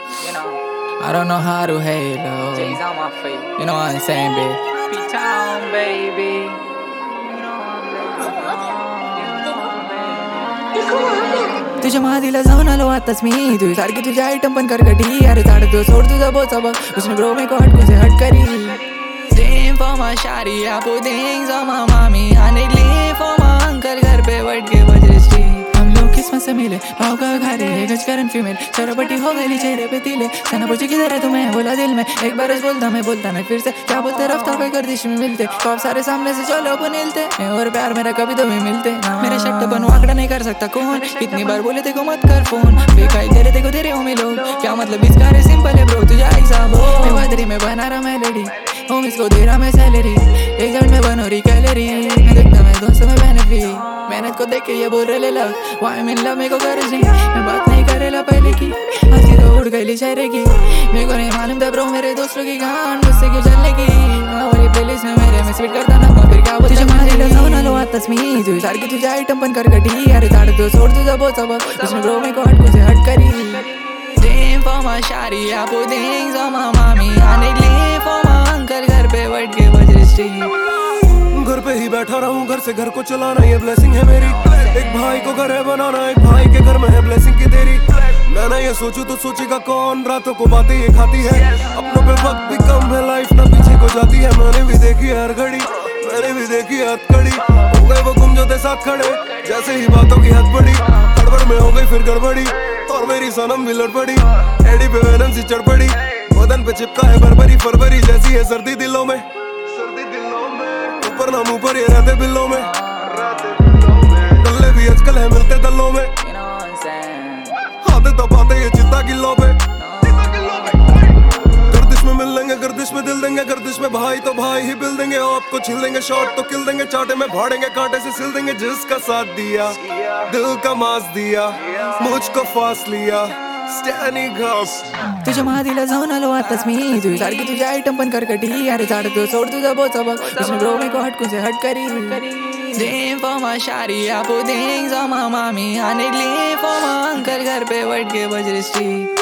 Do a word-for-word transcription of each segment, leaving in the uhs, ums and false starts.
You know, I don't know how to halo. J's on my feet. You know what I'm saying, bitch? P-Town, baby. You know I'm baby. You know I'm baby. तुझ्या मादीला जाऊन आलो आताच मी तुझी सारखी तुझ्या item पण करकटी अरे चाडतो सोड तुझा बोचा बघ उसने ब्रो मेरे को हटको से हट करी Same for my shawty, I put things on my mommy I need leave for my uncle घर पे बैठ के बज रही स्ट्रीट हम लोग किस्मत से मिले भाव का घारे है गज करन फीमेल चरपटी हो गई चेहरे पे तिले सना पूछे किधर है तुम्हें बोला दिल में एक बार बोलता मैं बोलता मैं फिर से क्या बोलते रफ्ता पे गर्दिश में मिलते कब सारे सामने से चलो अपन हिलते मैं और प्यार मेरा कभी तो भी मिलते मेरे शब्द बन वाकड़ा नहीं कर सकता कौन कितनी बार बोले तेको मत कर फोन बेकाई तेरे तेको तेरे हो मिलो क्या मतलब इसका रे सिंपल है ब्रो तुझा हिसाब हो मैं बदरी में बना रहा मेलोडी होम इसको दे रहा मैं सैलरी एक जन में बनो रही कैलरी मैं देखता मैं दोस्तों में बेनिफिट मेहनत को देख के ये बोल रहे लग वाई मिल लव मेरे को गर्ज नहीं मैं बात नहीं करेला पहले की आज की तो उड़ गई शहरे की मेरे को नहीं मालूम था ब्रो मेरे दोस्तों की कहान मुझसे क्यों चलने की और प्लेलिस्ट में मेरे में स्वीट करता ना फिर क्या बोलते तुझे मारेला जाऊन आलो आताच मी तुझी सारखी तुझ्या आयटम पण करकटी अरे चाडतो सोड तुझा बोचा बघ उसने ब्रो मेरे को हटको से हट करी Same for my shawty, I put things on my mommy I need leave for my uncle घर पे बैठ के बज रही स्ट्रीट घर पे ही बैठा रहूं घर से घर को चलाना ये ब्लेसिंग है मेरी एक भाई को घर है बनाना एक भाई के घर में है ब्लेसिंग की तेरी मैं ना ये सोचूं तो सोचेगा कौन रातों को बातें ये खाती है अपनों पे वक्त भी कम है लाइफ ना पीछे को जाती है मैंने भी देखी हर घड़ी मैंने भी देखी हथकड़ी हो गए वो गुम जो थे साथ खड़े जैसे ही बातों की हद बड़ी गड़बड़ में हो गई फिर गड़बड़ी और मेरी सनम भी लड़ पड़ी एडी पे वैनम सी चढ़ पड़ी बदन पे चिपका है बरबरी फरवरी जैसी है सर्दी दिलों में सर्दी दिलों में ऊपर नाम ऊपर ये रहते बिल्लों में गल्ले भी आजकल है मिलते दलों में You know what I'm saying? आते दबाते ये चिता किलों पे गर्दिश में मिल लेंगे गर्दिश में दिल देंगे गर्दिश में भाई तो भाई ही बिल देंगे आपको छिल देंगे शॉट तो किल देंगे चाटे में भाड़ेंगे कांटे से सिल देंगे जिसका साथ दिया दिल का मास दिया मुझको फास लिया Standing up तुझ्या मादीला जाऊन आलो आताच मी तुझी सारखी तुझ्या आयटम पण करकटी अरे चाडतो सोड तुझा बोचा बघ उसने ब्रो मेरे को हटको से हट करी Same for my shawty, I put things on my mommy I need leave for my uncle घर पे बैठ के बज रही street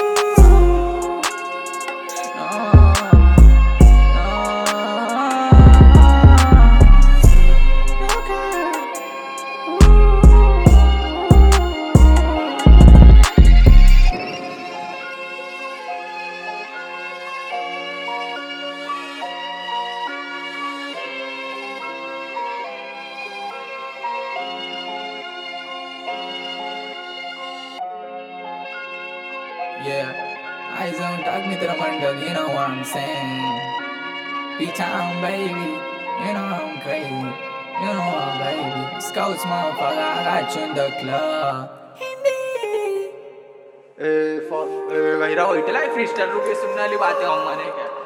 Yeah, eyes on talk mitra mandal, you know what I'm saying. P-Town, baby, you know I'm crazy. You know what, baby. Scouts, motherfucker, I got you in the club. A, for A, गहिरा होइटला freestyle रूप ये सुनने वाली बातें हम माने क्या